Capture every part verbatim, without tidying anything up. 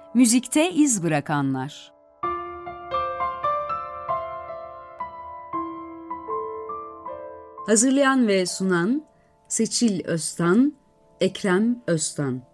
Müzikte iz bırakanlar. Hazırlayan ve sunan Seçil Öztan, Ekrem Öztan.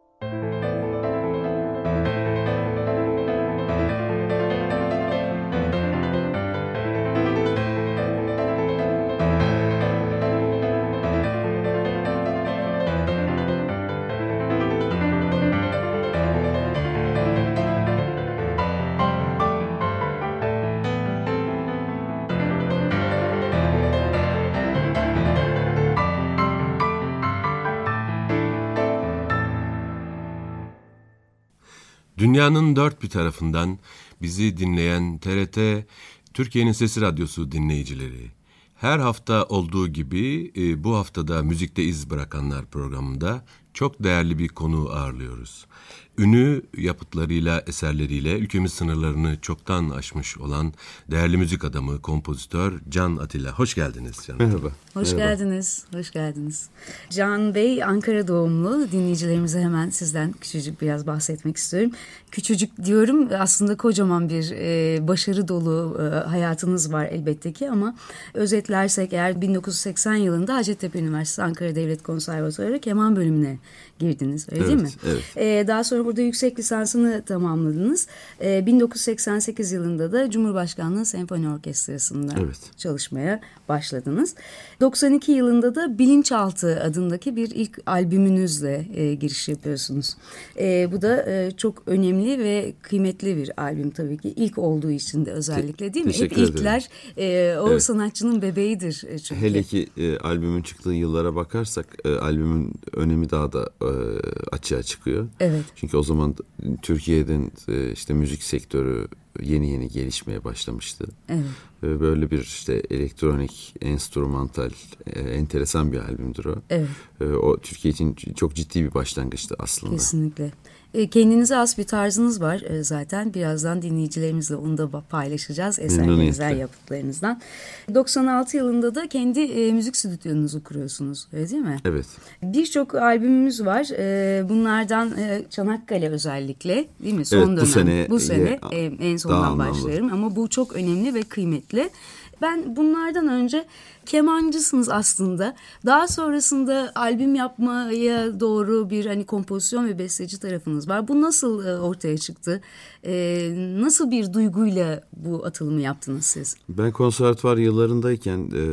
Dünyanın dört bir tarafından bizi dinleyen T R T, Türkiye'nin Sesi Radyosu dinleyicileri. Her hafta olduğu gibi bu haftada Müzikte İz Bırakanlar programında çok değerli bir konuğu ağırlıyoruz. Ünü yapıtlarıyla, eserleriyle ülkemiz sınırlarını çoktan aşmış olan değerli müzik adamı, kompozitör Can Atilla. Hoş geldiniz Can. Merhaba. Hoş Merhaba. geldiniz, hoş geldiniz. Can Bey Ankara doğumlu. Dinleyicilerimize hemen sizden küçücük biraz bahsetmek istiyorum. Küçücük diyorum, aslında kocaman bir e, başarı dolu e, hayatınız var elbette ki, ama özetlersek eğer bin dokuz yüz seksen yılında Hacettepe Üniversitesi Ankara Devlet Konservatuarı keman bölümüne girdiniz, öyle evet, değil mi? Evet. E, daha sonra burada yüksek lisansını tamamladınız. E, bin dokuz yüz seksen sekiz yılında da Cumhurbaşkanlığı Senfoni Orkestrası'nda evet. çalışmaya başladınız. doksan iki yılında da Bilinçaltı adındaki bir ilk albümünüzle e, giriş yapıyorsunuz. E, bu da e, çok önemli ve kıymetli bir albüm tabii ki. İlk olduğu için de özellikle, değil mi? Teşekkür Hep ilkler e, o evet. sanatçının bebeğidir çünkü. Hele ki e, albümün çıktığı yıllara bakarsak e, albümün önemi daha da e, açığa çıkıyor. Evet. Çünkü o zaman Türkiye'den e, işte müzik sektörü yeni yeni gelişmeye başlamıştı. Evet. E, böyle bir işte elektronik, enstrümantal, e, enteresan bir albümdür o. Evet. E, o Türkiye için çok ciddi bir başlangıçtı aslında. Kesinlikle. Kendinize has bir tarzınız var zaten. Birazdan dinleyicilerimizle onu da paylaşacağız eserlerinizden, yapıtlarınızdan. doksan altı yılında da kendi e, müzik stüdyonuzu kuruyorsunuz, öyle değil mi? Evet. Birçok albümümüz var. E, bunlardan e, Çanakkale özellikle, değil mi? Son evet, dönem. Bu sene, bu sene e, e, en sondan başlarım ama bu çok önemli ve kıymetli. Ben bunlardan önce kemancısınız aslında. Daha sonrasında albüm yapmaya doğru bir hani kompozisyon ve besteci tarafınız var. Bu nasıl e, ortaya çıktı? E, nasıl bir duyguyla bu atılımı yaptınız siz? Ben konservatuvar yıllarındayken e,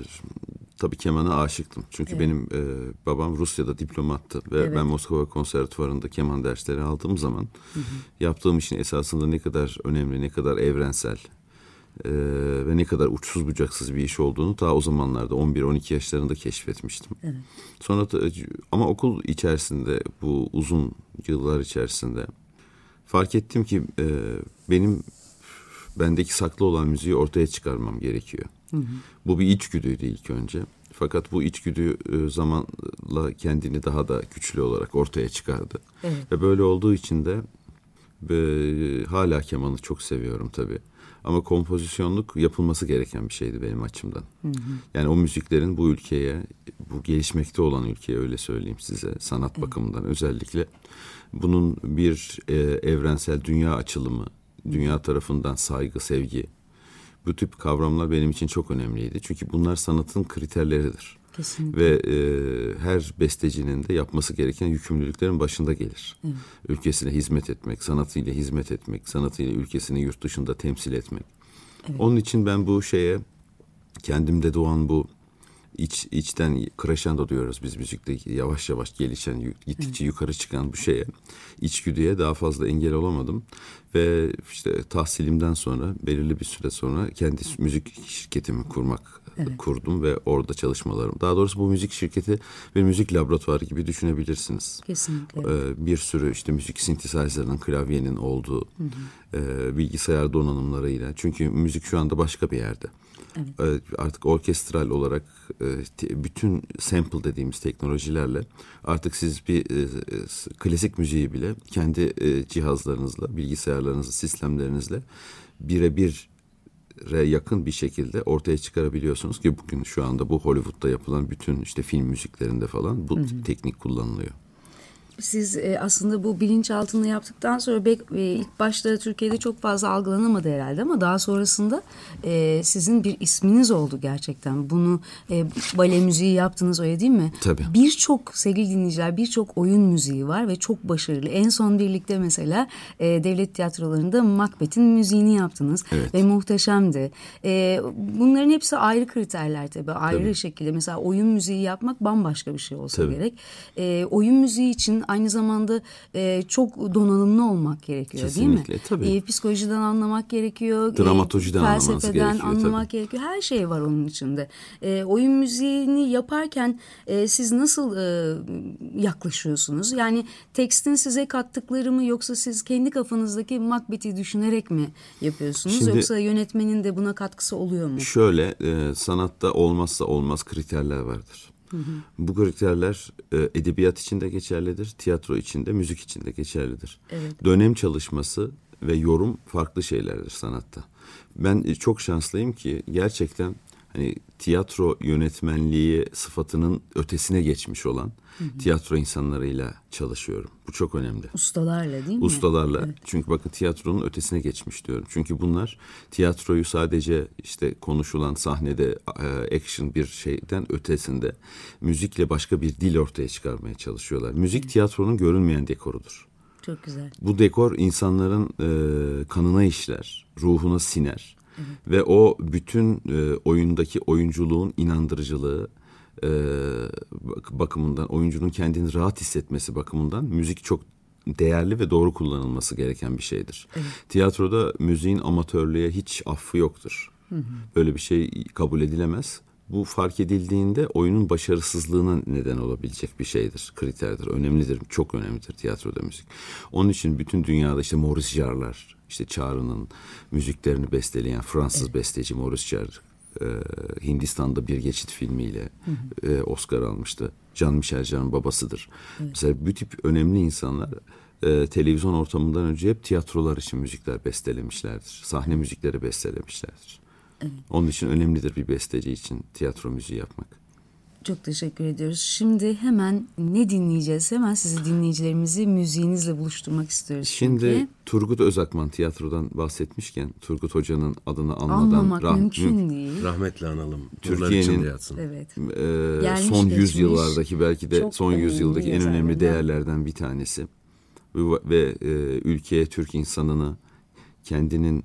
tabii kemana aşıktım. Çünkü evet. benim e, babam Rusya'da diplomattı ve evet. ben Moskova Konservatuvarı'nda keman dersleri aldığım zaman hı hı. yaptığım işin esasında ne kadar önemli, ne kadar evrensel Ee, ve ne kadar uçsuz bucaksız bir iş olduğunu ta o zamanlarda on bir on iki yaşlarında keşfetmiştim. Evet. Sonra da, ama okul içerisinde, bu uzun yıllar içerisinde fark ettim ki e, benim bendeki saklı olan müziği ortaya çıkarmam gerekiyor. Hı hı. Bu bir içgüdüydü ilk önce. Fakat bu içgüdü e, zamanla kendini daha da güçlü olarak ortaya çıkardı. Evet. Ve böyle olduğu için de e, hala kemanı çok seviyorum tabii. Ama kompozisyonluk yapılması gereken bir şeydi benim açımdan. Hı hı. Yani o müziklerin bu ülkeye, bu gelişmekte olan ülkeye, öyle söyleyeyim size, sanat evet. bakımından özellikle bunun bir e, evrensel dünya açılımı, hı. dünya tarafından saygı, sevgi, bu tip kavramlar benim için çok önemliydi. Çünkü bunlar sanatın kriterleridir. Kesinlikle. Ve e, her bestecinin de yapması gereken yükümlülüklerin başında gelir. Evet. Ülkesine hizmet etmek, sanatıyla hizmet etmek, sanatıyla ülkesini yurt dışında temsil etmek. Evet. Onun için ben bu şeye, kendimde doğan bu iç içten crescendo diyoruz biz müzikte, yavaş yavaş gelişen, gittikçe evet. yukarı çıkan bu şeye, içgüdüye daha fazla engel olamadım. Ve işte tahsilimden sonra, belirli bir süre sonra kendi müzik şirketimi kurmak Evet. kurdum ve orada çalışmalarım. Daha doğrusu bu müzik şirketi bir müzik laboratuvarı gibi düşünebilirsiniz. Kesinlikle. Ee, bir sürü işte müzik synthesizer'ın, klavyenin olduğu hı hı. E, bilgisayar donanımlarıyla. Çünkü müzik şu anda başka bir yerde. Evet. E, artık orkestral olarak e, bütün sample dediğimiz teknolojilerle artık siz bir e, klasik müziği bile kendi e, cihazlarınızla, bilgisayarlarınızla, sistemlerinizle birebir yakın bir şekilde ortaya çıkarabiliyorsunuz ki bugün şu anda bu Hollywood'da yapılan bütün işte film müziklerinde falan bu hı hı. teknik kullanılıyor. Siz e, aslında bu bilinçaltını yaptıktan sonra bek, e, ilk başta Türkiye'de çok fazla algılanamadı herhalde ama daha sonrasında e, sizin bir isminiz oldu gerçekten. Bunu e, bale müziği yaptınız, öyle değil mi? Tabii. Birçok sevgili dinleyiciler, birçok oyun müziği var ve çok başarılı. En son birlikte mesela e, devlet tiyatrolarında Macbeth'in müziğini yaptınız. Evet. Ve muhteşemdi. E, bunların hepsi ayrı kriterler tabii, ayrı Tabii. şekilde. Mesela oyun müziği yapmak bambaşka bir şey olsa Tabii. gerek. E, oyun müziği için aynı zamanda e, çok donanımlı olmak gerekiyor. Kesinlikle, değil mi? tabii. E, psikolojiden anlamak gerekiyor. Dramatolojiden e, anlaması felsefeden gerekiyor, anlamak tabii. gerekiyor. Her şey var onun içinde. E, oyun müziğini yaparken e, siz nasıl e, yaklaşıyorsunuz? Yani tekstin size kattıkları mı, yoksa siz kendi kafanızdaki Macbeth'i düşünerek mi yapıyorsunuz? Şimdi, yoksa yönetmenin de buna katkısı oluyor mu? Şöyle, e, sanatta olmazsa olmaz kriterler vardır. Hı hı. Bu kriterler e, edebiyat için de geçerlidir, tiyatro için de, müzik için de geçerlidir. Evet. Dönem çalışması ve yorum farklı şeylerdir sanatta. Ben e, çok şanslıyım ki gerçekten hani tiyatro yönetmenliği sıfatının ötesine geçmiş olan hı hı. tiyatro insanlarıyla çalışıyorum. Bu çok önemli. Ustalarla değil mi? Ustalarla. Evet. Çünkü bakın tiyatronun ötesine geçmiş diyorum. Çünkü bunlar tiyatroyu sadece işte konuşulan sahnede e, action bir şeyden ötesinde müzikle başka bir dil ortaya çıkarmaya çalışıyorlar. Müzik evet. tiyatronun görünmeyen dekorudur. Çok güzel. Bu dekor insanların e, kanına işler, ruhuna siner. Evet. Ve o bütün e, oyundaki oyunculuğun inandırıcılığı e, bakımından, oyuncunun kendini rahat hissetmesi bakımından müzik çok değerli ve doğru kullanılması gereken bir şeydir. Evet. Tiyatroda müziğin amatörlüğe hiç affı yoktur. Hı hı. Böyle bir şey kabul edilemez. Bu fark edildiğinde oyunun başarısızlığına neden olabilecek bir şeydir, kriterdir, önemlidir, çok önemlidir tiyatroda müzik. Onun için bütün dünyada işte Maurice Jarre'lar, işte Çağrı'nın müziklerini besteleyen Fransız evet. besteci Maurice Jarre, e, Hindistan'da Bir Geçit filmiyle hı hı. E, Oscar almıştı. Jean-Michel Jarre'ın babasıdır. Evet. Mesela bu tip önemli insanlar e, televizyon ortamından önce hep tiyatrolar için müzikler bestelemişlerdir. Sahne müzikleri bestelemişlerdir. Evet. Onun için önemlidir bir besteci için tiyatro müziği yapmak. Çok teşekkür ediyoruz. Şimdi hemen ne dinleyeceğiz? Hemen sizi, dinleyicilerimizi müziğinizle buluşturmak istiyoruz. Şimdi çünkü. Turgut Özakman tiyatrodan bahsetmişken Turgut Hoca'nın adını anmadan anlamak rah- mümkün mü- değil. Rahmetle analım. Türkiye'nin evet. e, son yüzyıllardaki belki de çok son yüzyıldaki en önemli yazarlardan. değerlerden bir tanesi. Ve, ve e, ülkeye, Türk insanını kendinin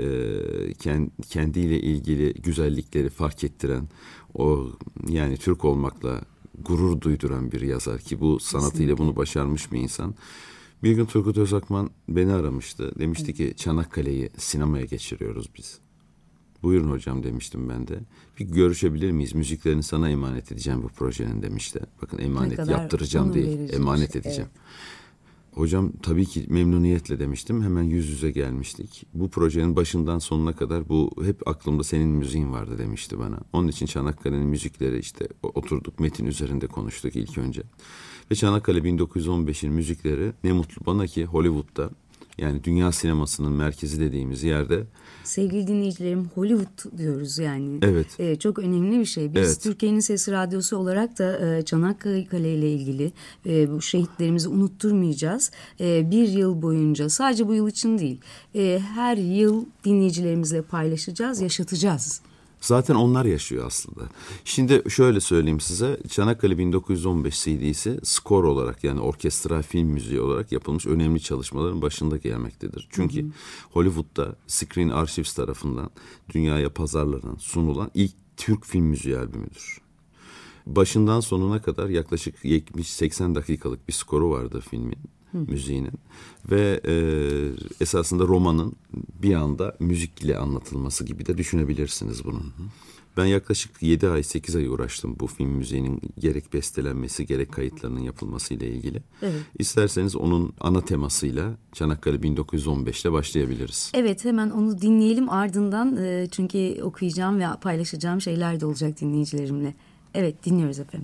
kendiyle ilgili güzellikleri fark ettiren, o yani Türk olmakla gurur duyduran bir yazar ki bu sanatıyla kesinlikle bunu başarmış bir insan. Bir gün Turgut Özakman beni aramıştı. Demişti evet. ki Çanakkale'yi sinemaya geçiriyoruz biz. Buyurun hocam demiştim ben de. Bir görüşebilir miyiz? Müziklerini sana emanet edeceğim bu projenin demişti. Bakın emanet yaptıracağım değil, emanet edeceğim. Evet. Hocam tabii ki memnuniyetle demiştim. Hemen yüz yüze gelmiştik. Bu projenin başından sonuna kadar bu hep aklımda senin müziğin vardı demişti bana. Onun için Çanakkale'nin müzikleri işte oturduk metin üzerinde konuştuk ilk önce. Ve Çanakkale bin dokuz yüz on beşin müzikleri ne mutlu bana ki Hollywood'da yani dünya sinemasının merkezi dediğimiz yerde. Sevgili dinleyicilerim, Hollywood diyoruz yani. Evet. Ee, çok önemli bir şey. Biz evet. Türkiye'nin Sesi Radyosu olarak da e, Çanakkale ile ilgili e, bu şehitlerimizi unutturmayacağız. E, bir yıl boyunca, sadece bu yıl için değil, e, her yıl dinleyicilerimizle paylaşacağız, yaşatacağız. Zaten onlar yaşıyor aslında. Şimdi şöyle söyleyeyim size. Çanakkale bin dokuz yüz on beş C D'si skor olarak yani orkestral film müziği olarak yapılmış önemli çalışmaların başında gelmektedir. Çünkü hı hı. Hollywood'da Screen Archives tarafından dünyaya pazarlanan, sunulan ilk Türk film müziği albümüdür. Başından sonuna kadar yaklaşık yetmiş seksen dakikalık bir skoru vardı filmin. Hı. Müziğinin ve e, esasında romanın bir anda müzikle anlatılması gibi de düşünebilirsiniz bunu. Hı hı. Ben yaklaşık yedi ay sekiz ay uğraştım bu film müziğinin gerek bestelenmesi gerek kayıtlarının yapılması ile ilgili. Evet. İsterseniz onun ana temasıyla Çanakkale bin dokuz yüz on beş'te başlayabiliriz. Evet, hemen onu dinleyelim ardından e, çünkü okuyacağım ve paylaşacağım şeyler de olacak dinleyicilerimle. Evet, dinliyoruz efendim.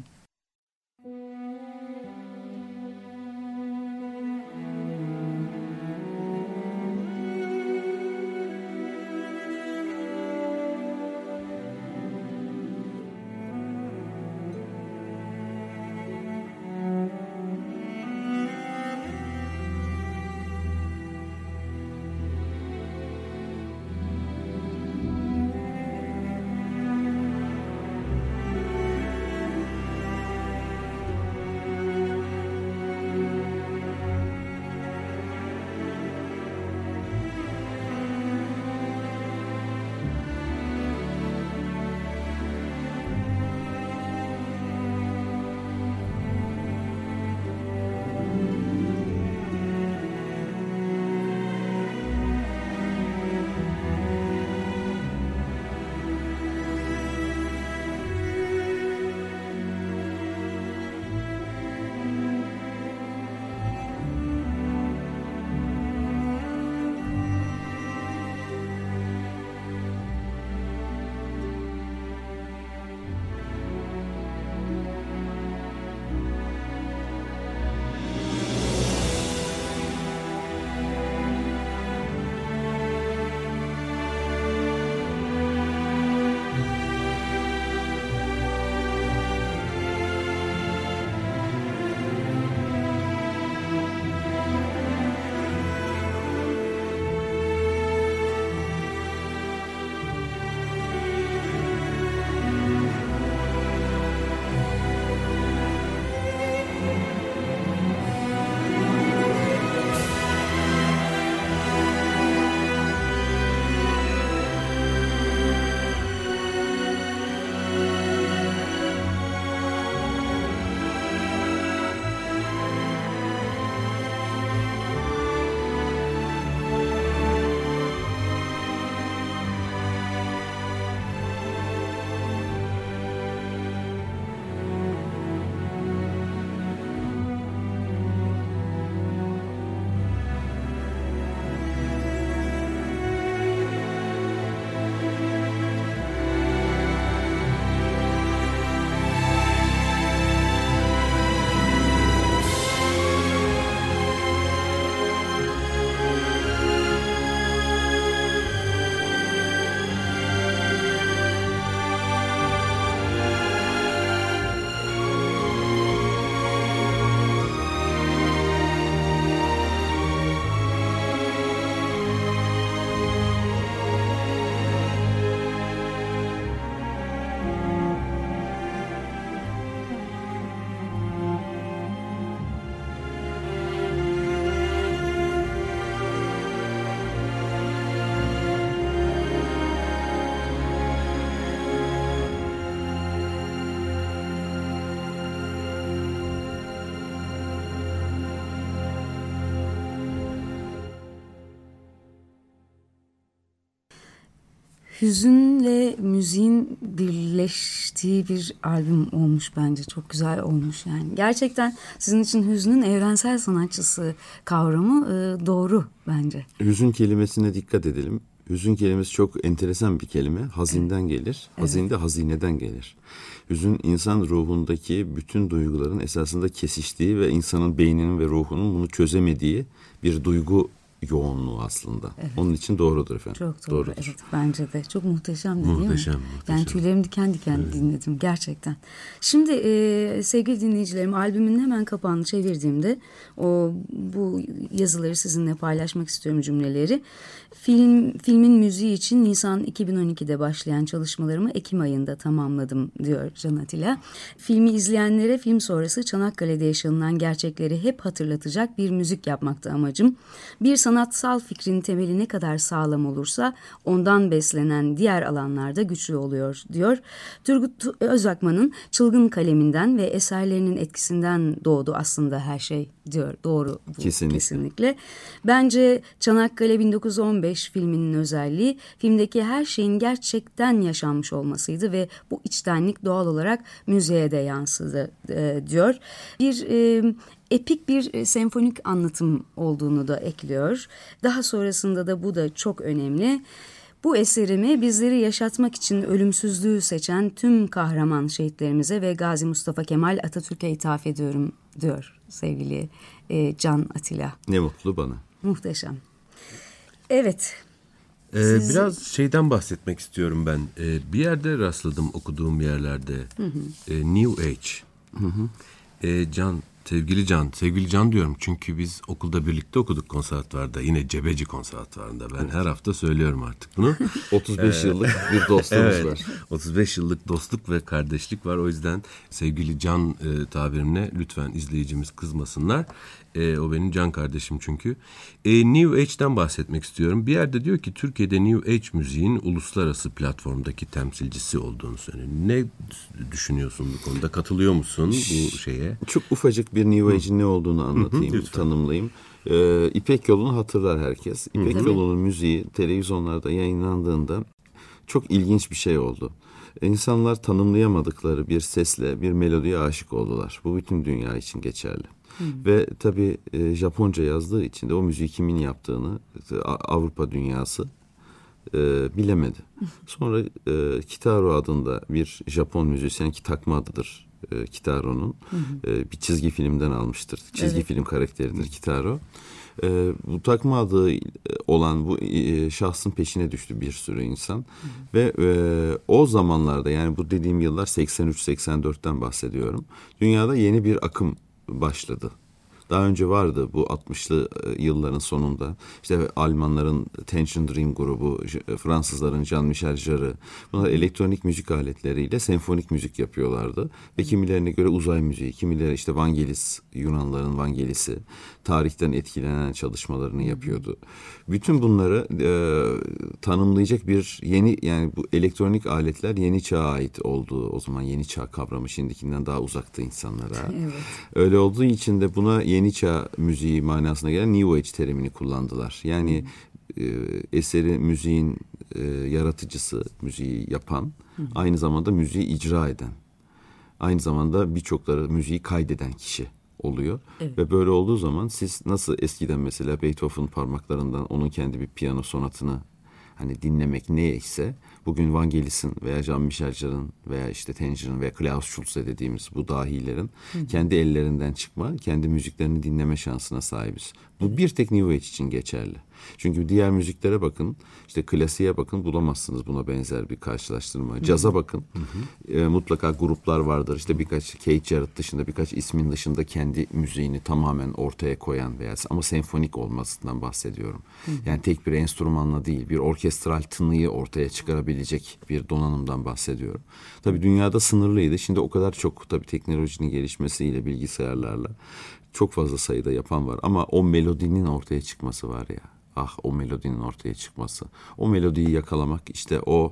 hüzünle müziğin birleştiği bir albüm olmuş bence. Çok güzel olmuş yani. Gerçekten sizin için hüznün evrensel sanatçısı kavramı e, doğru bence. Hüzün kelimesine dikkat edelim. Hüzün kelimesi çok enteresan bir kelime. Hazinden evet. gelir. Hazin evet. de hazineden gelir. Hüzün insan ruhundaki bütün duyguların esasında kesiştiği ve insanın beyninin ve ruhunun bunu çözemediği bir duygu yoğunluğu aslında. Evet. Onun için doğrudur efendim. Çok doğru. Doğrudur. Evet, bence de. Çok muhteşem değil muhteşem, mi? Muhteşem. Yani tüylerim diken diken evet. dinledim gerçekten. Şimdi e, sevgili dinleyicilerim, albümün hemen kapağını çevirdiğimde o bu yazıları sizinle paylaşmak istiyorum, cümleleri. Film filmin müziği için Nisan iki bin on ikide başlayan çalışmalarımı Ekim ayında tamamladım diyor Can Atilla. Filmi izleyenlere film sonrası Çanakkale'de yaşanılan gerçekleri hep hatırlatacak bir müzik yapmakta amacım. Bir sanatsal fikrin temeli ne kadar sağlam olursa ondan beslenen diğer alanlarda güçlü oluyor diyor. Turgut Özakman'ın çılgın kaleminden ve eserlerinin etkisinden doğdu aslında her şey diyor. Doğru bu kesinlikle. kesinlikle. Bence Çanakkale bin dokuz yüz on beş filminin özelliği filmdeki her şeyin gerçekten yaşanmış olmasıydı ve bu içtenlik doğal olarak müziğe de yansıdı e, diyor. Bir e, epik bir e, senfonik anlatım olduğunu da ekliyor. Daha sonrasında da bu da çok önemli. Bu eserimi bizleri yaşatmak için ölümsüzlüğü seçen tüm kahraman şehitlerimize ve Gazi Mustafa Kemal Atatürk'e ithaf ediyorum diyor sevgili e, Can Atilla. Ne mutlu bana. Muhteşem. Evet. Ee, Siz... Biraz şeyden bahsetmek istiyorum ben. Ee, bir yerde rastladım okuduğum yerlerde. Hı hı. Ee, New Age. Hı hı. Ee, Can, sevgili Can, sevgili Can diyorum çünkü biz okulda birlikte okuduk konservatuvarda. Yine Cebeci konservatuvarında. Ben evet. her hafta söylüyorum artık bunu. otuz beş yıllık bir dostluğumuz evet, var. otuz beş yıllık dostluk ve kardeşlik var. O yüzden sevgili Can e, tabirimle lütfen izleyicimiz kızmasınlar. E, o benim can kardeşim çünkü. E, New Age'den bahsetmek istiyorum. Bir yerde diyor ki Türkiye'de New Age müziğin uluslararası platformdaki temsilcisi olduğunu söylüyor. Ne düşünüyorsun bu konuda? Katılıyor musun bu şeye? Çok ufacık bir New Age'in ne olduğunu anlatayım, hı hı, tanımlayayım. Ee, İpek Yolu'nu hatırlar herkes. İpek hı hı. Yolu'nun müziği televizyonlarda yayınlandığında çok ilginç bir şey oldu. İnsanlar tanımlayamadıkları bir sesle bir melodiye aşık oldular. Bu bütün dünya için geçerli. Hı. Ve tabii e, Japonca yazdığı için de o müziği kimin yaptığını Avrupa dünyası e, bilemedi. Sonra e, Kitaro adında bir Japon müzisyen ki takma adıdır e, Kitaro'nun. E, bir çizgi filmden almıştır. Çizgi evet. film karakteridir Kitaro. E, bu takma adı olan bu e, şahsın peşine düştü bir sürü insan. Hı. Ve e, o zamanlarda yani bu dediğim yıllar seksen üç seksen dörtten bahsediyorum. Dünyada yeni bir akım başladı. Daha önce vardı bu altmışlı yılların sonunda. İşte Almanların Tension Dream grubu, Fransızların Jean-Michel Jarre. Bunlar elektronik müzik aletleriyle senfonik müzik yapıyorlardı. Ve kimilerine göre uzay müziği, kimileri işte Vangelis, Yunanların Vangelis'i, tarihten etkilenen çalışmalarını yapıyordu. Bütün bunları e, tanımlayacak bir yeni, yani bu elektronik aletler yeni çağa ait olduğu, o zaman yeni çağ kavramı şimdikinden daha uzaktı insanlara. Evet. Öyle olduğu için de buna yeni çağ müziği manasına gelen New Age terimini kullandılar. Yani e, eseri müziğin e, yaratıcısı, müziği yapan, hı hı. aynı zamanda müziği icra eden, aynı zamanda birçokları müziği kaydeden kişi oluyor. Evet. Ve böyle olduğu zaman siz nasıl eskiden mesela Beethoven'ın parmaklarından onun kendi bir piyano sonatını hani dinlemek neyse, bugün Vangelis'in veya Jean-Michel Jarre'ın veya işte Tension'ın veya Klaus Schulze dediğimiz bu dahilerin hı. kendi ellerinden çıkma, kendi müziklerini dinleme şansına sahibiz. Bu bir tek New Age için geçerli. Çünkü diğer müziklere bakın, işte klasiğe bakın, bulamazsınız buna benzer bir karşılaştırma. Caza bakın, hı hı. E, mutlaka gruplar vardır. İşte birkaç Keith Jarrett dışında, birkaç ismin dışında kendi müziğini tamamen ortaya koyan veya ama senfonik olmasından bahsediyorum. Hı hı. Yani tek bir enstrümanla değil, bir orkestral tınıyı ortaya çıkarabilecek bir donanımdan bahsediyorum. Tabii dünyada sınırlıydı. Şimdi o kadar çok tabii teknolojinin gelişmesiyle, bilgisayarlarla çok fazla sayıda yapan var. Ama o melodinin ortaya çıkması var ya. Ah, o melodinin ortaya çıkması. O melodiyi yakalamak işte o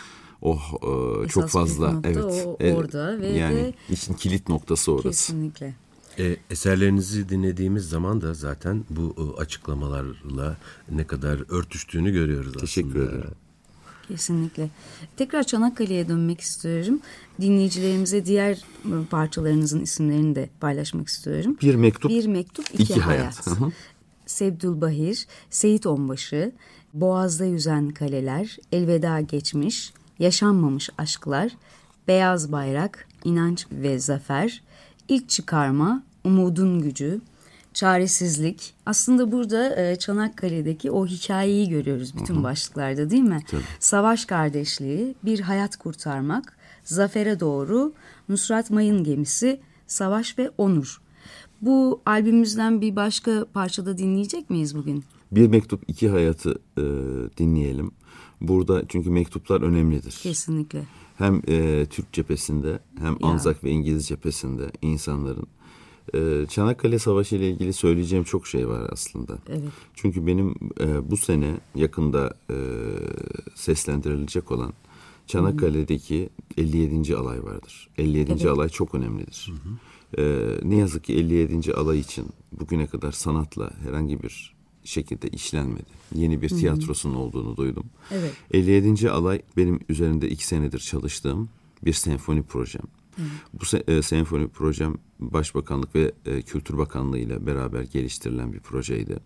o e, çok fazla evet. O, orada ve yani de, işin kilit noktası orası. Kesinlikle. E, eserlerinizi dinlediğimiz zaman da zaten bu e, açıklamalarla ne kadar örtüştüğünü görüyoruz aslında. Teşekkür ederim. Kesinlikle. Tekrar Çanakkale'ye dönmek istiyorum. Dinleyicilerimize diğer parçalarınızın isimlerini de paylaşmak istiyorum. Bir mektup, Bir mektup iki, iki hayat. hayat. Sebdülbahir, Seyit Onbaşı, Boğaz'da yüzen kaleler, Elveda geçmiş, Yaşanmamış aşklar, Beyaz bayrak, İnanç ve zafer, İlk çıkarma, Umudun gücü, Çaresizlik. Aslında burada Çanakkale'deki o hikayeyi görüyoruz bütün başlıklarda, değil mi? Tabii. Savaş kardeşliği, Bir hayat kurtarmak, Zafere doğru, Nusrat Mayın gemisi, Savaş ve onur. Bu albümümüzden bir başka parçada dinleyecek miyiz bugün? Bir mektup iki hayatı e, dinleyelim. Burada çünkü mektuplar önemlidir. Kesinlikle. Hem e, Türk cephesinde hem Ya. Anzak ve İngiliz cephesinde insanların. E, Çanakkale Savaşı ile ilgili söyleyeceğim çok şey var aslında. Evet. Çünkü benim e, bu sene yakında e, seslendirilecek olan Çanakkale'deki elli yedinci alay vardır. elli yedinci Evet. alay çok önemlidir. Hı hı. E, ne yazık ki elli yedinci alay için bugüne kadar sanatla herhangi bir şekilde işlenmedi. Yeni bir tiyatrosunun olduğunu duydum. Evet. elli yedinci alay benim üzerinde iki senedir çalıştığım bir senfoni projem. Hı. Bu se- e, senfoni projem Başbakanlık ve e, Kültür Bakanlığı ile beraber geliştirilen bir projeydi.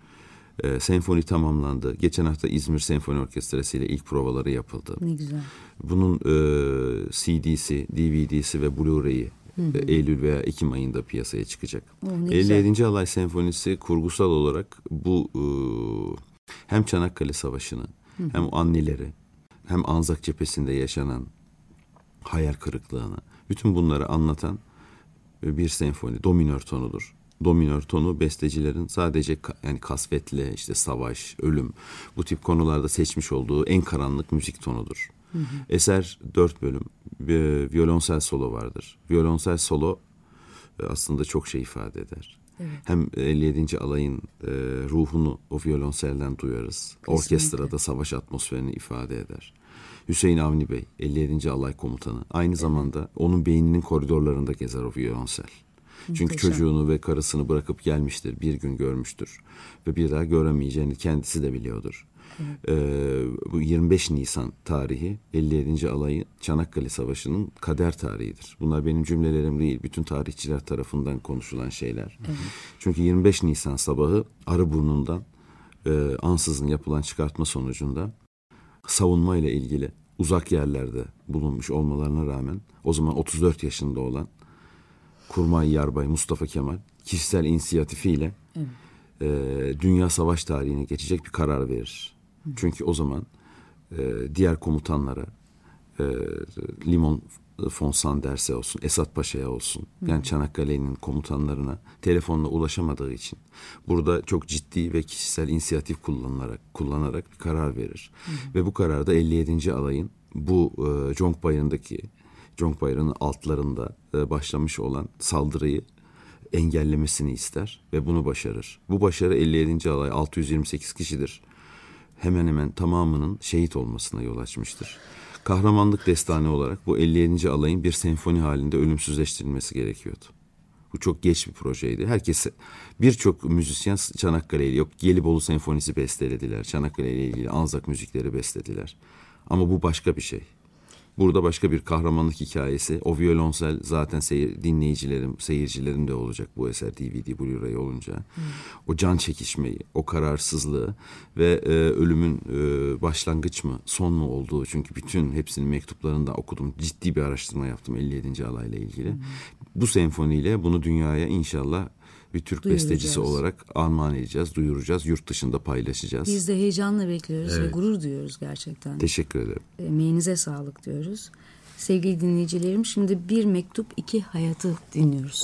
E, senfoni tamamlandı. Geçen hafta İzmir Senfoni Orkestrası ile ilk provaları yapıldı. Ne güzel. Bunun e, C D'si, D V D'si ve Blu-ray'i e, Eylül veya Ekim ayında piyasaya çıkacak. Oh, elli yedinci Alay Senfonisi kurgusal olarak bu e, hem Çanakkale Savaşı'nı hı hı. hem o anneleri hem Anzak cephesinde yaşanan hayal kırıklığını, bütün bunları anlatan bir senfoni, do minör tonudur. Do minör tonu bestecilerin sadece yani kasvetle, işte savaş, ölüm bu tip konularda seçmiş olduğu en karanlık müzik tonudur. Hı hı. Eser dört bölüm, bir violonsel solo vardır. Violonsel solo aslında çok şey ifade eder. Evet. Hem elli yedinci alayın e, ruhunu o violonselden duyarız. Kesinlikle. Orkestrada savaş atmosferini ifade eder. Hüseyin Avni Bey, elli yedinci alay komutanı. Aynı evet. zamanda onun beyninin koridorlarında gezer o violonsel. Çünkü Muhteşem. Çocuğunu ve karısını bırakıp gelmiştir. Bir gün görmüştür. Ve bir daha göremeyeceğini kendisi de biliyordur. Evet. Ee, bu yirmi beş Nisan tarihi elli yedinci alayı Çanakkale Savaşı'nın kader tarihidir. Bunlar benim cümlelerim değil. Bütün tarihçiler tarafından konuşulan şeyler. Evet. Çünkü yirmi beş Nisan sabahı Arıburnu'ndan e, ansızın yapılan çıkartma sonucunda savunma ile ilgili uzak yerlerde bulunmuş olmalarına rağmen o zaman otuz dört yaşında olan Kurmay Yarbay Mustafa Kemal kişisel inisiyatifiyle evet. e, dünya savaş tarihine geçecek bir karar verir. Hı. Çünkü o zaman e, diğer komutanlara e, Limon von Sanders'e olsun, Esat Paşa'ya olsun, Hı. yani Çanakkale'nin komutanlarına telefonla ulaşamadığı için burada çok ciddi ve kişisel inisiyatif kullanarak kullanarak bir karar verir. Hı. Ve bu kararda elli yedinci alayın bu e, Conk Bayırı'ndaki Conk Bayırı'nın altlarında e, başlamış olan saldırıyı engellemesini ister ve bunu başarır. Bu başarı elli yedinci alay altı yüz yirmi sekiz kişidir. Hemen hemen tamamının şehit olmasına yol açmıştır. Kahramanlık destanı olarak bu elli yedinci alayın bir senfoni halinde ölümsüzleştirilmesi gerekiyordu. Bu çok geç bir projeydi. Herkes, birçok müzisyen Çanakkale'yle, yok Gelibolu Senfonisi bestelediler. Çanakkale ile ilgili Anzak müzikleri bestelediler. Ama bu başka bir şey. Burada başka bir kahramanlık hikayesi. O violonsel zaten seyir, dinleyicilerim, seyircilerim de olacak bu eser D V D, Blu-ray olunca. Hmm. O can çekişmeyi, o kararsızlığı ve e, ölümün e, başlangıç mı, son mu olduğu. Çünkü bütün hepsinin mektuplarında okudum. Ciddi bir araştırma yaptım elli yedinci alayla ilgili. Hmm. Bu senfoniyle bunu dünyaya inşallah bir Türk bestecisi olarak armağan edeceğiz, duyuracağız, yurt dışında paylaşacağız. Biz de heyecanla bekliyoruz evet. ve gurur duyuyoruz gerçekten. Teşekkür ederim. Emeğinize sağlık diyoruz. Sevgili dinleyicilerim, şimdi bir mektup iki hayatı dinliyoruz.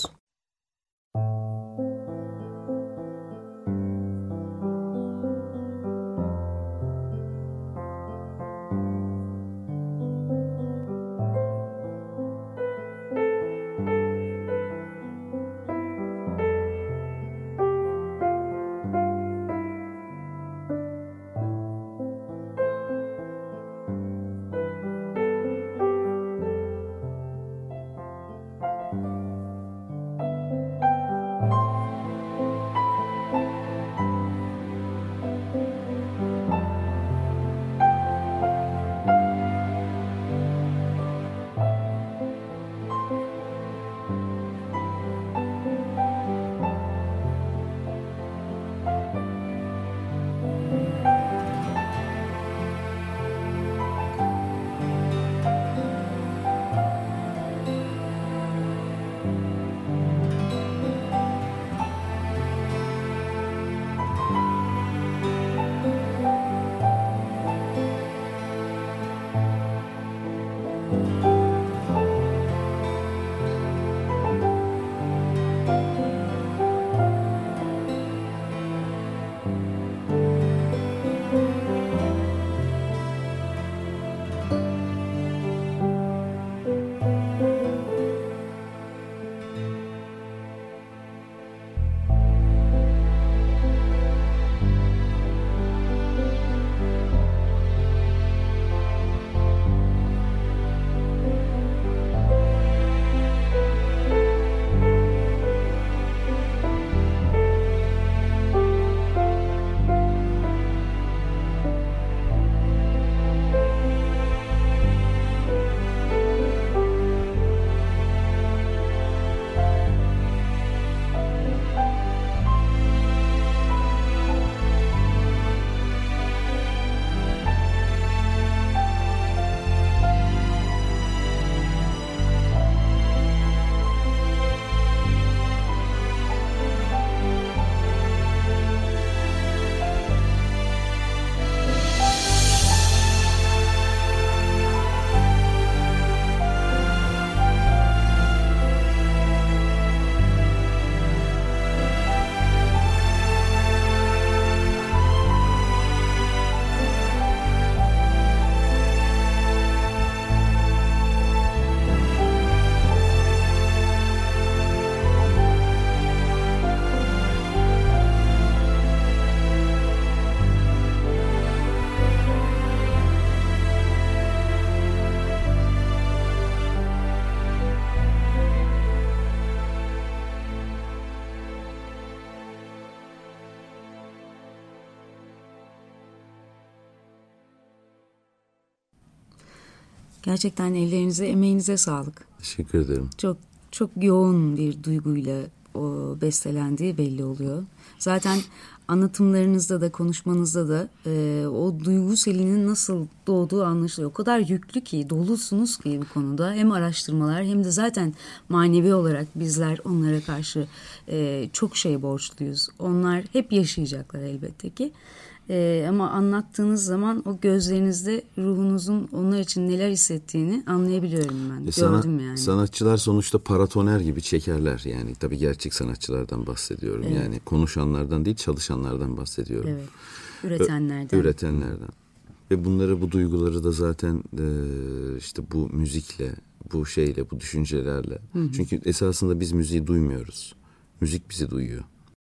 Gerçekten ellerinize, emeğinize sağlık. Teşekkür ederim. Çok çok yoğun bir duyguyla o bestelendiği belli oluyor. Zaten anlatımlarınızda da konuşmanızda da e, o duygu selinin nasıl doğduğu anlaşılıyor. O kadar yüklü ki, dolusunuz ki bu konuda. Hem araştırmalar hem de zaten manevi olarak bizler onlara karşı e, çok şey borçluyuz. Onlar hep yaşayacaklar elbette ki. Ee, ama anlattığınız zaman o gözlerinizde ruhunuzun onlar için neler hissettiğini anlayabiliyorum ben. E sana, Gördüm yani. Sanatçılar sonuçta paratoner gibi çekerler yani. Tabii gerçek sanatçılardan bahsediyorum. Evet. Yani konuşanlardan değil, çalışanlardan bahsediyorum. Evet. Üretenlerden. Ö- üretenlerden. Ve bunları, bu duyguları da zaten e, işte bu müzikle, bu şeyle, bu düşüncelerle. Hı hı. Çünkü esasında biz müziği duymuyoruz. Müzik bizi duyuyor.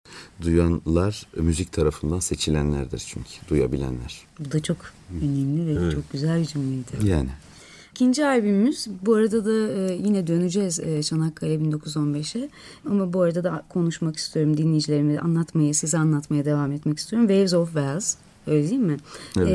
Duyanlar müzik tarafından seçilenlerdir çünkü, duyabilenler. Bu da çok önemli ve evet. çok güzel bir cümleydi. Yani. İkinci albümümüz, bu arada da yine döneceğiz Çanakkale bin dokuz yüz on beşe. Ama bu arada da konuşmak istiyorum, dinleyicilerime anlatmayı, size anlatmaya devam etmek istiyorum. Waves of Wells, öyle değil mi? Evet.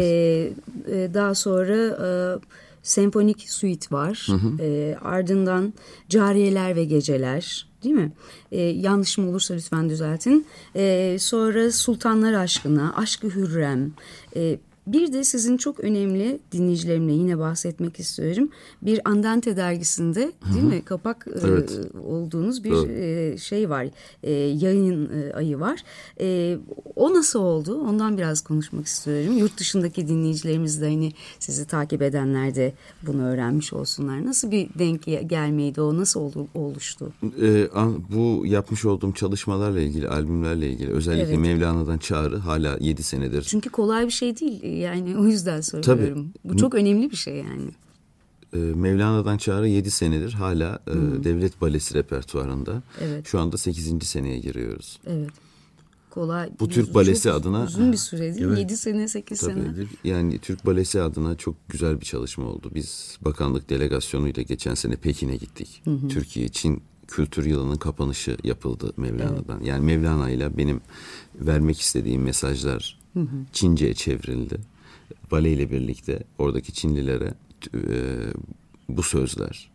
Ee, daha sonra e, Senfonik Suite var. Hı hı. E, ardından Cariyeler ve Geceler, değil mi? E, yanlışım olursa lütfen düzeltin. E, sonra Sultanlar Aşkına, Aşk-ı Hürrem. E, bir de sizin çok önemli, dinleyicilerimle yine bahsetmek istiyorum. Bir Andante dergisinde, değil Hı-hı. mi? Kapak evet. e, olduğunuz bir e, şey var. E, yayın e, ayı var. E, o nasıl oldu? Ondan biraz konuşmak istiyorum. Yurt dışındaki dinleyicilerimiz de hani sizi takip edenler de bunu öğrenmiş olsunlar. Nasıl bir denk gelmeydi o? Nasıl oldu, oluştu? E, bu yapmış olduğum çalışmalarla ilgili, albümlerle ilgili, özellikle evet. Mevlana'dan Çağrı hala yedi senedir. Çünkü kolay bir şey değil. Yani o yüzden soruyorum. Tabii. Bu çok önemli bir şey yani. E, Mevlana'dan Çağrı yedi senedir hala e, Devlet Balesi repertuarında. Evet. Şu anda sekizinci seneye giriyoruz. Evet. Kolay. Bu Türk Balesi adına uzun bir süre değil mi? Evet. yedi sene, sekiz Tabii, sene. Yani Türk Balesi adına çok güzel bir çalışma oldu. Biz bakanlık delegasyonuyla geçen sene Pekin'e gittik. Hı hı. Türkiye Çin Kültür Yılı'nın kapanışı yapıldı Mevlana'dan. Evet. Yani Mevlana ile benim vermek istediğim mesajlar hı hı. Çince'ye çevrildi. Bale ile birlikte oradaki Çinlilere e, bu sözler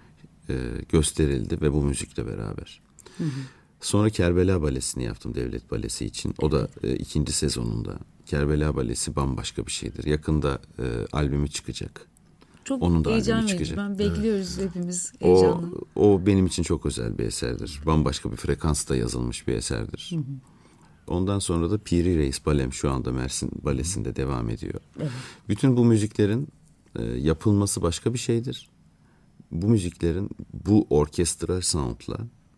e, gösterildi ve bu müzikle beraber. Hı hı. Sonra Kerbela Balesi'ni yaptım Devlet Balesi için. O da e, ikinci sezonunda. Kerbela Balesi bambaşka bir şeydir. Yakında e, albümü çıkacak. Çok Onun da heyecan verici. Ben bekliyoruz evet. hepimiz heyecanla. O, o benim için çok özel bir eserdir. Bambaşka bir frekansta yazılmış bir eserdir. Hı hı. Ondan sonra da Piri Reis Balem şu anda Mersin Balesi'nde hı. devam ediyor. Evet. Bütün bu müziklerin e, yapılması başka bir şeydir. Bu müziklerin bu orkestral sound'la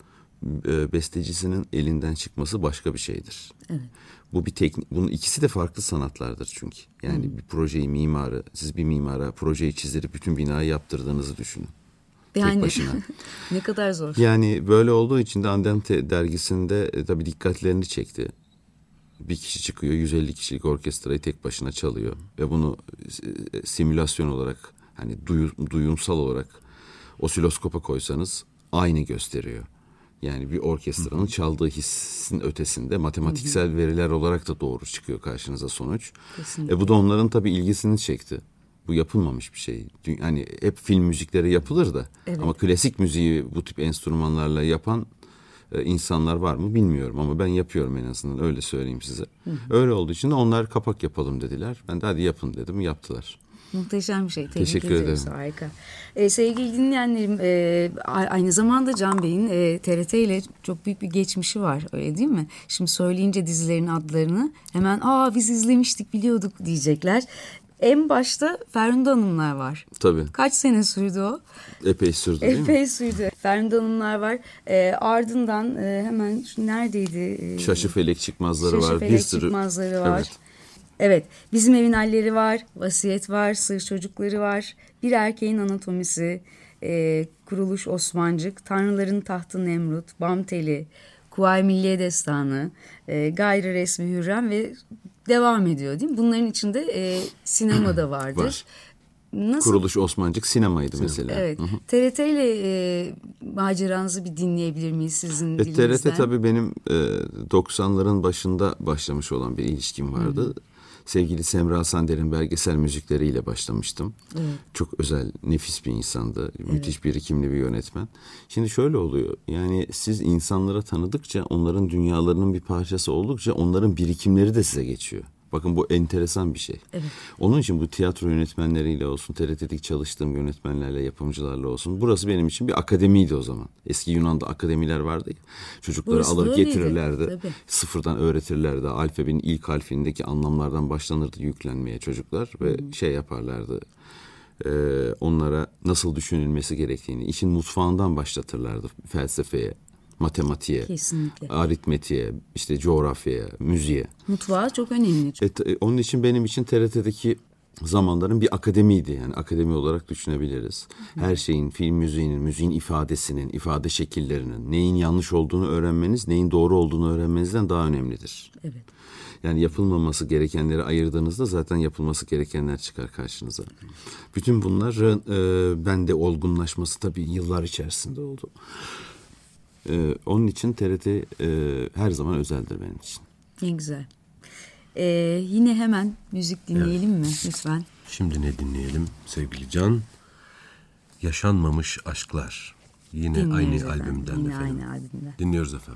bestecisinin elinden çıkması başka bir şeydir. Evet. Bu bir teknik. Bunun ikisi de farklı sanatlardır çünkü. Yani hmm. bir projeyi mimarı, siz bir mimara projeyi çizdirip bütün binayı yaptırdığınızı düşünün. Yani, tek başına. Ne kadar zor. Yani böyle olduğu için de Andante dergisinde e, tabii dikkatlerini çekti. Bir kişi çıkıyor, yüz elli kişilik orkestrayı tek başına çalıyor ve bunu e, simülasyon olarak, hani duyu, duyumsal olarak osiloskopa koysanız aynı gösteriyor. Yani bir orkestranın hı hı. çaldığı hissin ötesinde matematiksel hı hı. veriler olarak da doğru çıkıyor karşınıza sonuç. E bu da onların tabii ilgisini çekti. Bu yapılmamış bir şey. Hani hep film müzikleri yapılır da evet. ama klasik müziği bu tip enstrümanlarla yapan e, insanlar var mı bilmiyorum ama ben yapıyorum en azından, öyle söyleyeyim size. Hı hı. Öyle olduğu için de onlar kapak yapalım dediler. Ben de hadi yapın dedim, yaptılar. Muhteşem bir şey. Tebrik Teşekkür ederiz. ederim. Harika. Ee, sevgili dinleyenlerim, e, aynı zamanda Can Bey'in e, T R T ile çok büyük bir geçmişi var, öyle değil mi? Şimdi söyleyince dizilerin adlarını hemen aa biz izlemiştik, biliyorduk diyecekler. En başta Ferhunde Hanımlar var. Tabii. Kaç sene sürdü o? Epey sürdü değil Epey mi? sürdü. Ferhunde Hanımlar var. E, ardından e, hemen şu neredeydi? E, Şaşı Felek Çıkmazları Şaşı var. Şaşı Felek Çıkmazları var. Evet. Evet, Bizim Evin Halleri var, Vasiyet var, Sır Çocukları var, Bir Erkeğin Anatomisi, e, Kuruluş Osmancık, Tanrıların Tahtı Nemrut, Bam Teli, Kuvayi Milliye Destanı, e, Gayrı Resmi Hürrem ve devam ediyor değil mi? Bunların içinde e, sinema da vardır. Var. Nasıl? Kuruluş Osmancık sinemaydı Sinema. mesela. Evet. Hı hı. T R T ile e, maceranızı bir dinleyebilir miyiz sizin e, dilinizden? T R T tabii benim e, doksanların başında başlamış olan bir ilişkim vardı. Hı hı. sevgili Semra Sander'in belgesel müzikleriyle başlamıştım. Evet. Çok özel, nefis bir insandı. Evet. Müthiş birikimli bir yönetmen. Şimdi şöyle oluyor. Yani siz insanlara tanıdıkça, onların dünyalarının bir parçası oldukça onların birikimleri de size geçiyor. Bakın bu enteresan bir şey. Evet. Onun için bu tiyatro yönetmenleriyle olsun, T R T'deki çalıştığım yönetmenlerle, yapımcılarla olsun. Burası benim için bir akademiydi o zaman. Eski Yunan'da akademiler vardı ya. Çocukları burası alır getirirlerdi. Tabii. Sıfırdan öğretirlerdi. Alfabenin ilk harfindeki anlamlardan başlanırdı yüklenmeye çocuklar. Ve hmm. şey yaparlardı. E, onlara nasıl düşünülmesi gerektiğini, işin mutfağından başlatırlardı felsefeye. Matematiğe, kesinlikle. Aritmetiğe, işte coğrafyaya, müziğe. Mutfağı çok önemli. Evet, onun için benim için T R T'deki zamanların bir akademiydi. Yani akademi olarak düşünebiliriz. Hı. Her şeyin, film müziğinin, müziğin ifadesinin, ifade şekillerinin, neyin yanlış olduğunu öğrenmeniz, neyin doğru olduğunu öğrenmenizden daha önemlidir. Evet. Yani yapılmaması gerekenleri ayırdığınızda zaten yapılması gerekenler çıkar karşınıza. Bütün bunların e, bende olgunlaşması tabii yıllar içerisinde oldu. Ee, onun için T R T e, her zaman özeldir benim için. Ne güzel. Ee, yine hemen müzik dinleyelim evet. mi lütfen? Şimdi ne dinleyelim sevgili Can? Yaşanmamış Aşklar. Yine dinliyoruz aynı efendim. albümden yine efendim. Aynı albümden. Dinliyoruz efendim.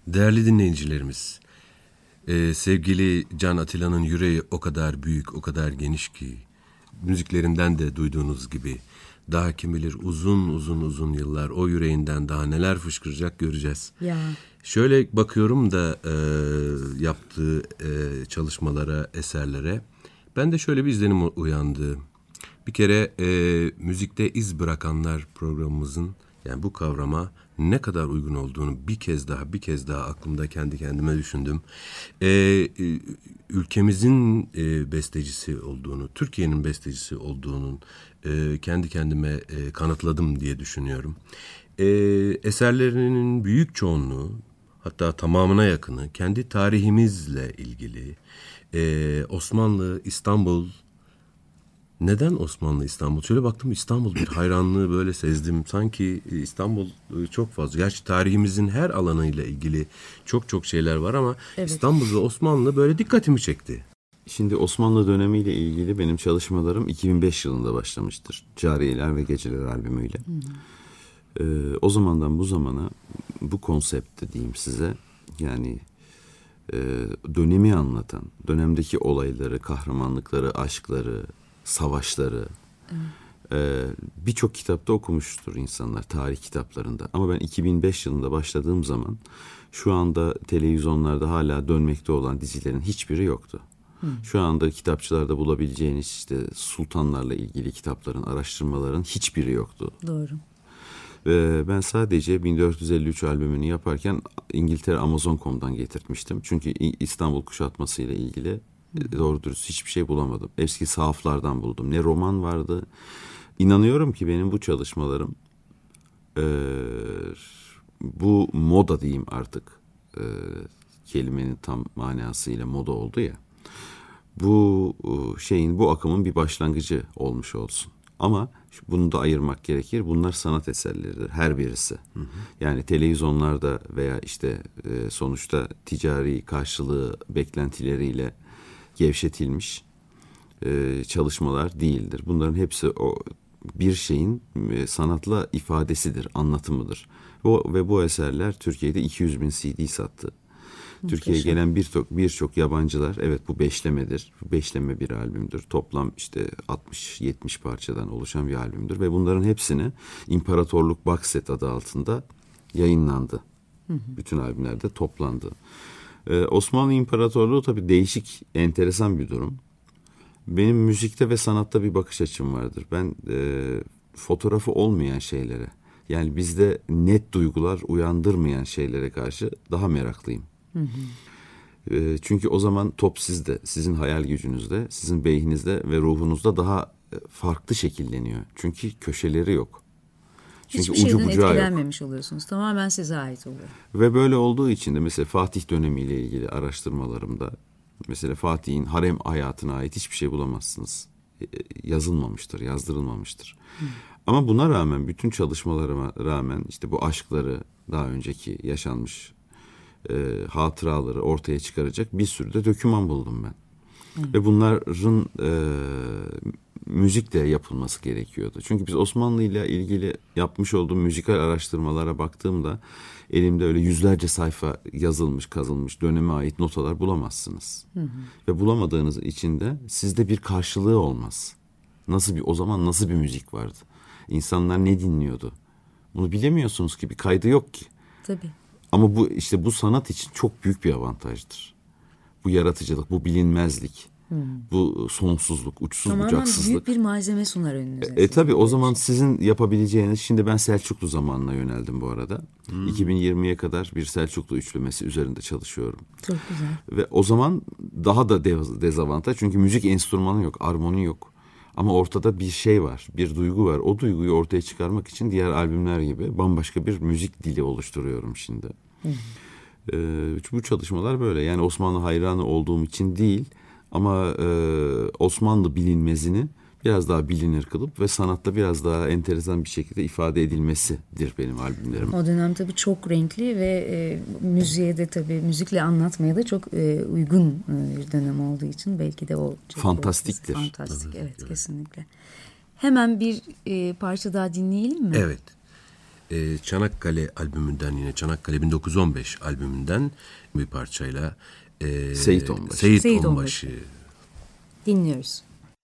Değerli dinleyicilerimiz, e, sevgili Can Atilla'nın yüreği o kadar büyük, o kadar geniş ki, müziklerinden de duyduğunuz gibi, daha kim bilir uzun uzun uzun yıllar o yüreğinden daha neler fışkıracak göreceğiz. Ya. Şöyle bakıyorum da e, yaptığı e, çalışmalara, eserlere, ben de şöyle bir izlenim uyandı. Bir kere e, müzikte iz bırakanlar programımızın, yani bu kavrama ne kadar uygun olduğunu bir kez daha bir kez daha aklımda kendi kendime düşündüm. E, e, ülkemizin e, bestecisi olduğunu, Türkiye'nin bestecisi olduğunun e, kendi kendime e, kanıtladım diye düşünüyorum. E, eserlerinin büyük çoğunluğu, hatta tamamına yakını kendi tarihimizle ilgili. E, Osmanlı, İstanbul. Neden Osmanlı, İstanbul? Şöyle baktım, İstanbul bir hayranlığı böyle sezdim. Sanki İstanbul çok fazla. Gerçi tarihimizin her alanıyla ilgili çok çok şeyler var ama evet, İstanbul ve Osmanlı böyle dikkatimi çekti. Şimdi Osmanlı dönemiyle ilgili benim çalışmalarım iki bin beş yılında başlamıştır. Cariyeler ve Geceler albümüyle. Ee, o zamandan bu zamana bu konseptte diyeyim size, yani e, dönemi anlatan, dönemdeki olayları, kahramanlıkları, aşkları, savaşları e, birçok kitapta okumuştur insanlar, tarih kitaplarında. Ama ben iki bin beş yılında başladığım zaman şu anda televizyonlarda hala dönmekte olan dizilerin hiçbiri yoktu. Hı. Şu anda kitapçılarda bulabileceğiniz işte sultanlarla ilgili kitapların, araştırmaların hiçbiri yoktu. Doğru. Ve ben sadece bin dört yüz elli üç albümünü yaparken İngiltere Amazon nokta com'dan getirtmiştim. Çünkü İstanbul kuşatması ile ilgili doğru dürüst hiçbir şey bulamadım. Eski sahaflardan buldum. Ne roman vardı. İnanıyorum ki benim bu çalışmalarım e, bu moda diyeyim artık, e, kelimenin tam manasıyla moda oldu ya. Bu şeyin, bu akımın bir başlangıcı olmuş olsun. Ama bunu da ayırmak gerekir. Bunlar sanat eserleridir her birisi. Hı hı. Yani televizyonlarda veya işte e, sonuçta ticari karşılığı beklentileriyle gevşetilmiş e, çalışmalar değildir. Bunların hepsi o bir şeyin e, sanatla ifadesidir, anlatımıdır. Bu, ve bu eserler Türkiye'de iki yüz bin C D sattı. Türkiye'ye gelen birçok birçok yabancılar, evet bu beşlemedir. Bu beşleme bir albümdür. Toplam işte altmış yetmiş parçadan oluşan bir albümdür. Ve bunların hepsini İmparatorluk Box Set adı altında yayınlandı. Hı hı. Bütün albümlerde toplandı. Ee, Osmanlı İmparatorluğu tabii değişik, enteresan bir durum. Benim müzikte ve sanatta bir bakış açım vardır. Ben e, fotoğrafı olmayan şeylere, yani bizde net duygular uyandırmayan şeylere karşı daha meraklıyım. Hı hı. E, çünkü o zaman top sizde, sizin hayal gücünüzde, sizin beyninizde ve ruhunuzda daha farklı şekilleniyor. Çünkü köşeleri yok. Çünkü hiçbir ucu şeyden etkilenmemiş yok. Oluyorsunuz. Tamamen size ait oluyor. Ve böyle olduğu için de mesela Fatih dönemiyle ilgili araştırmalarımda mesela Fatih'in harem hayatına ait hiçbir şey bulamazsınız. Yazılmamıştır, yazdırılmamıştır. Hı. Ama buna rağmen, bütün çalışmalarıma rağmen işte bu aşkları, daha önceki yaşanmış e, hatıraları ortaya çıkaracak bir sürü de doküman buldum ben. Hı. Ve bunların e, müzikle yapılması gerekiyordu. Çünkü biz Osmanlı ile ilgili yapmış olduğum müzikal araştırmalara baktığımda elimde öyle yüzlerce sayfa yazılmış, kazılmış, döneme ait notalar bulamazsınız. Hı hı. Ve bulamadığınız için de sizde bir karşılığı olmaz. Nasıl bir, o zaman nasıl bir müzik vardı? İnsanlar ne dinliyordu? Bunu bilemiyorsunuz ki, bir kaydı yok ki. Tabii. Ama bu işte bu sanat için çok büyük bir avantajdır. Bu yaratıcılık, bu bilinmezlik, hmm. bu sonsuzluk, uçsuz tamamen bucaksızlık. Tamamen büyük bir malzeme sunar önünüze. E, e tabii o zaman sizin yapabileceğiniz, şimdi ben Selçuklu zamanına yöneldim bu arada. Hmm. iki bin yirmiye kadar bir Selçuklu üçlemesi üzerinde çalışıyorum. Çok güzel. Ve o zaman daha da dezavantaj, çünkü müzik enstrümanı yok, armoni yok. Ama ortada bir şey var, bir duygu var. O duyguyu ortaya çıkarmak için diğer albümler gibi bambaşka bir müzik dili oluşturuyorum şimdi. Hmm. Ee, bu çalışmalar böyle. Yani Osmanlı hayranı olduğum için değil, ama e, Osmanlı bilinmezini biraz daha bilinir kılıp ve sanatta biraz daha enteresan bir şekilde ifade edilmesidir benim albümlerim. O dönem tabii çok renkli ve e, müziğe de tabii, müzikle anlatmaya da çok e, uygun e, bir dönem olduğu için belki de o çok fantastiktir. Fantastik, evet, evet, kesinlikle. Hemen bir e, parça daha dinleyelim mi? Evet. e, Çanakkale albümünden, yine Çanakkale bin dokuz yüz on beş albümünden bir parçayla e, Seyit Onbaşı. Seyit Seyit Onbaşı. Onbaşı. Dinliyoruz.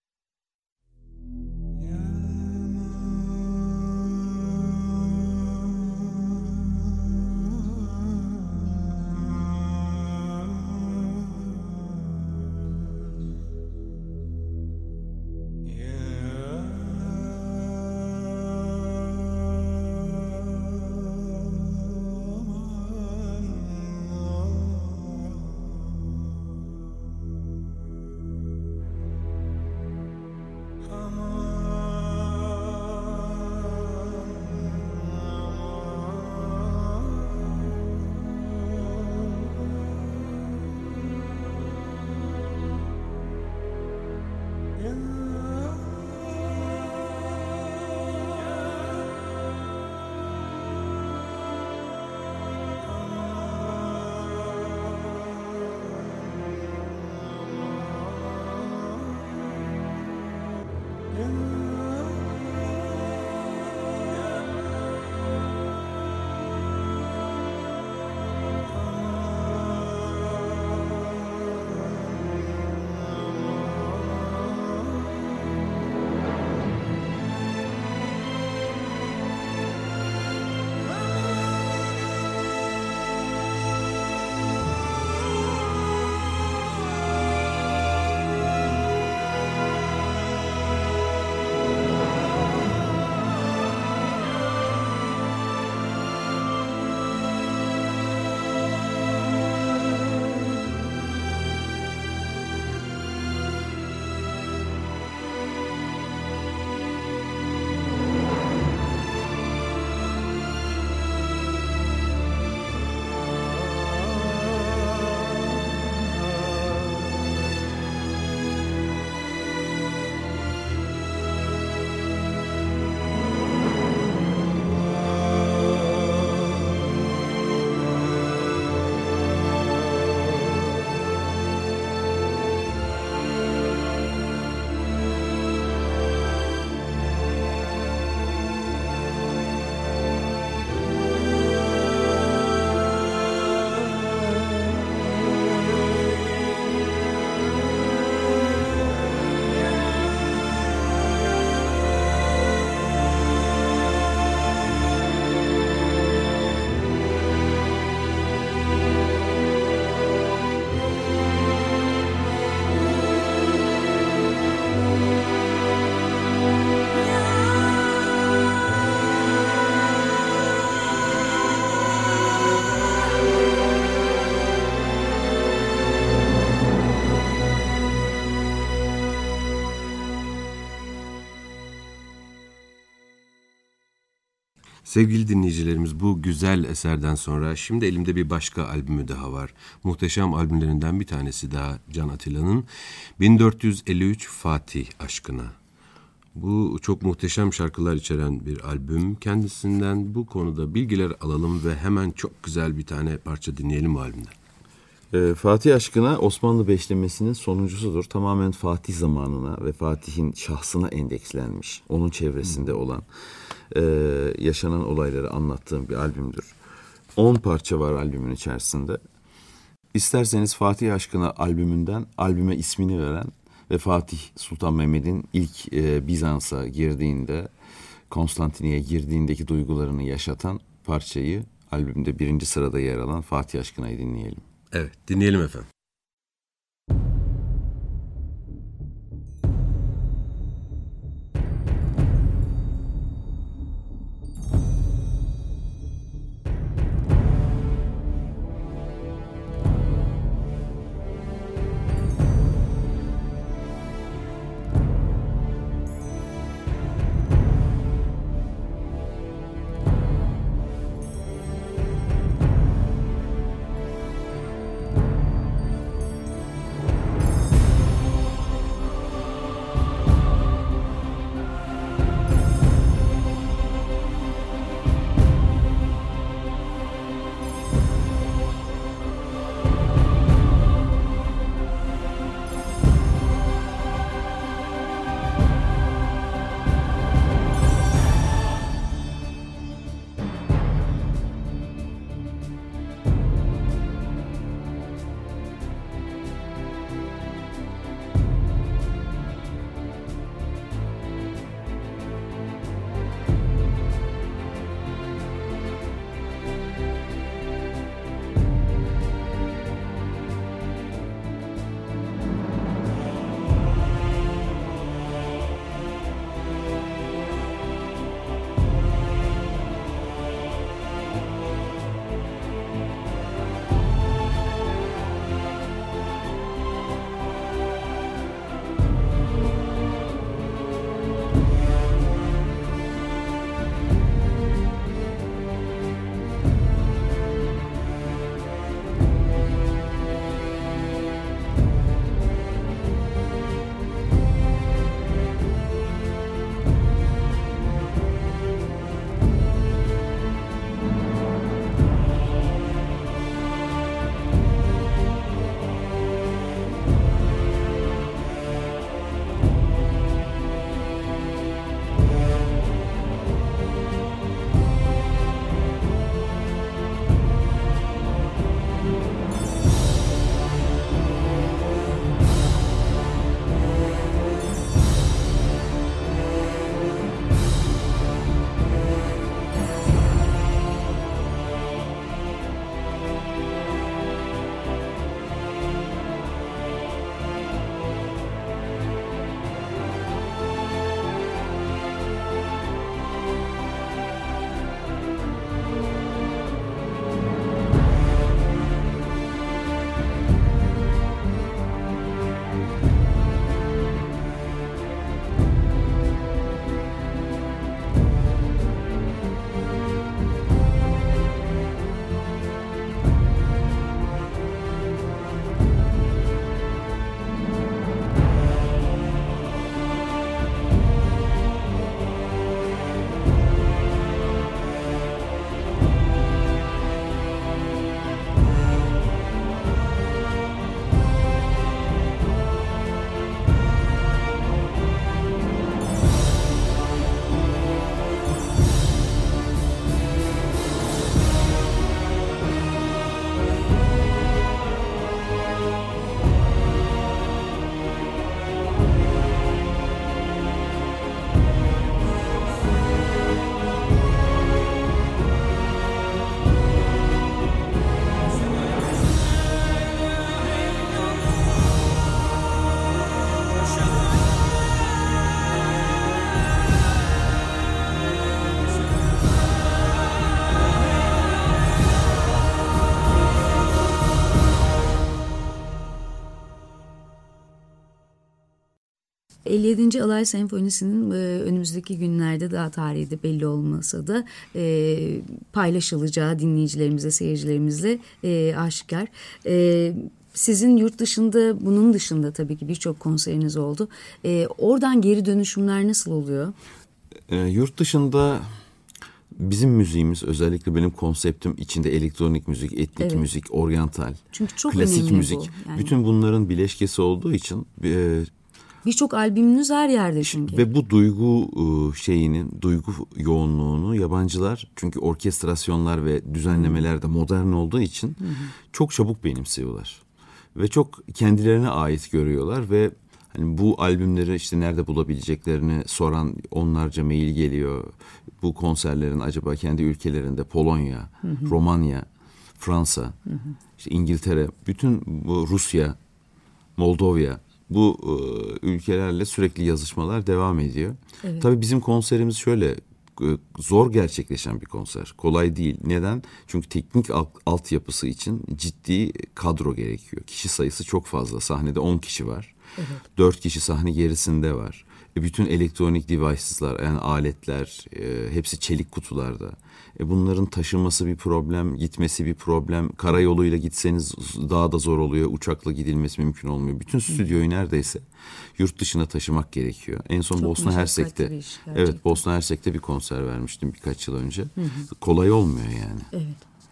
Sevgili dinleyicilerimiz, bu güzel eserden sonra şimdi elimde bir başka albümü daha var. Muhteşem albümlerinden bir tanesi daha Can Atilla'nın, bin dört yüz elli üç Fatih Aşkına. Bu çok muhteşem şarkılar içeren bir albüm. Kendisinden bu konuda bilgiler alalım ve hemen çok güzel bir tane parça dinleyelim bu albümden. Ee, Fatih Aşkına Osmanlı beşlemesinin sonuncusudur. Tamamen Fatih zamanına ve Fatih'in şahsına endekslenmiş, onun çevresinde hmm. olan, e, yaşanan olayları anlattığım bir albümdür. on parça var albümün içerisinde. İsterseniz Fatih Aşkına albümünden albüme ismini veren ve Fatih Sultan Mehmet'in ilk e, Bizans'a girdiğinde, Konstantiniyye girdiğindeki duygularını yaşatan parçayı, albümde birinci sırada yer alan Fatih Aşkına'yı dinleyelim. Evet, dinleyelim efendim. elli yedinci Alay Senfonisi'nin önümüzdeki günlerde, daha tarihi de belli olmasa da e, paylaşılacağı dinleyicilerimize, seyircilerimizle e, aşikar. E, sizin yurt dışında, bunun dışında tabii ki birçok konseriniz oldu. E, oradan geri dönüşümler nasıl oluyor? E, yurt dışında bizim müziğimiz, özellikle benim konseptim içinde elektronik müzik, etnik evet. müzik, oryantal, çünkü çok klasik müzik. Bu, yani. Bütün bunların bileşkesi olduğu için e, birçok albümünüz her yerde çünkü. Ve bu duygu şeyinin, duygu yoğunluğunu yabancılar, çünkü orkestrasyonlar ve düzenlemeler de modern olduğu için hı hı. çok çabuk benimsiyorlar. Ve çok kendilerine ait görüyorlar ve hani bu albümleri işte nerede bulabileceklerini soran onlarca mail geliyor. Bu konserlerin acaba kendi ülkelerinde, Polonya, hı hı. Romanya, Fransa, hı hı. işte İngiltere, bütün bu Rusya, Moldova, bu e, ülkelerle sürekli yazışmalar devam ediyor. Evet. Tabii bizim konserimiz şöyle e, zor gerçekleşen bir konser. Kolay değil. Neden? Çünkü teknik alt, altyapısı için ciddi kadro gerekiyor. Kişi sayısı çok fazla. Sahnede on kişi var. Evet. dört kişi sahne gerisinde var. E, bütün elektronik devices'lar, yani aletler e, hepsi çelik kutularda. E, bunların taşınması bir problem, gitmesi bir problem. Karayoluyla gitseniz daha da zor oluyor. Uçakla gidilmesi mümkün olmuyor. Bütün stüdyoyu neredeyse yurt dışına taşımak gerekiyor. En son çok Bosna Hersek'te, evet Bosna Hersek'te bir konser vermiştim birkaç yıl önce. Hı hı. Kolay olmuyor yani. Evet.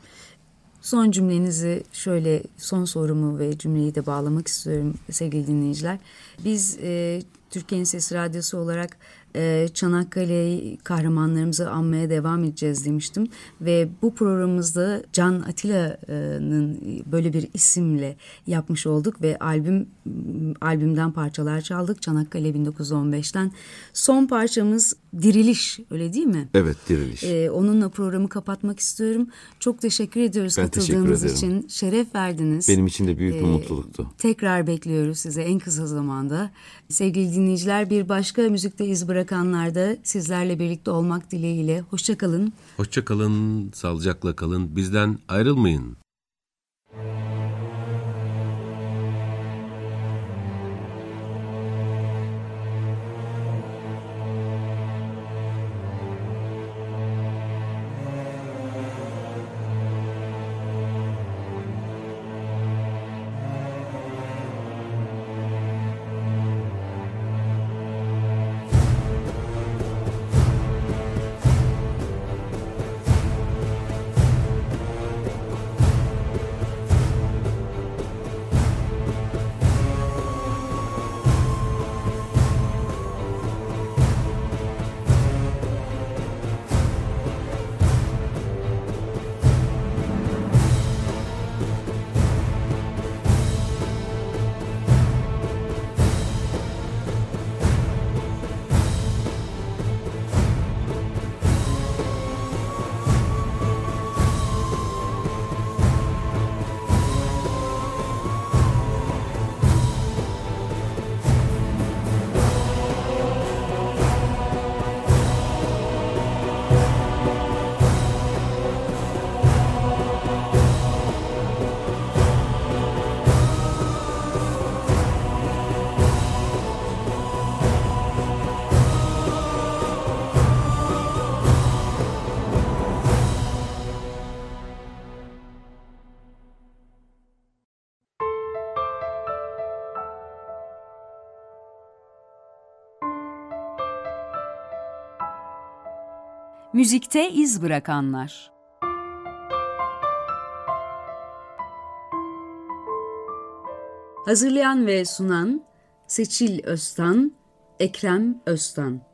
Son cümlenizi şöyle, son sorumu ve cümleyi de bağlamak istiyorum sevgili dinleyiciler. Biz e, Türkiye'nin Sesi Radyosu olarak e, Çanakkale kahramanlarımızı anmaya devam edeceğiz demiştim. Ve bu programımızda Can Atilla'nın böyle bir isimle yapmış olduk ve albüm albümden parçalar çaldık. Çanakkale bin dokuz yüz on beşten. Son parçamız Diriliş, öyle değil mi? Evet, Diriliş. Ee, onunla programı kapatmak istiyorum. Çok teşekkür ediyoruz ben katıldığınız teşekkür için. Şeref verdiniz. Benim için de büyük bir ee, mutluluktu. Tekrar bekliyoruz size en kısa zamanda. Sevgili dinleyiciler, bir başka müzikte iz bırakanlarda sizlerle birlikte olmak dileğiyle. Hoşça kalın. Hoşça kalın, sağlıcakla kalın. Bizden ayrılmayın. Müzikte iz bırakanlar. Hazırlayan ve sunan Seçil Öztan, Ekrem Öztan.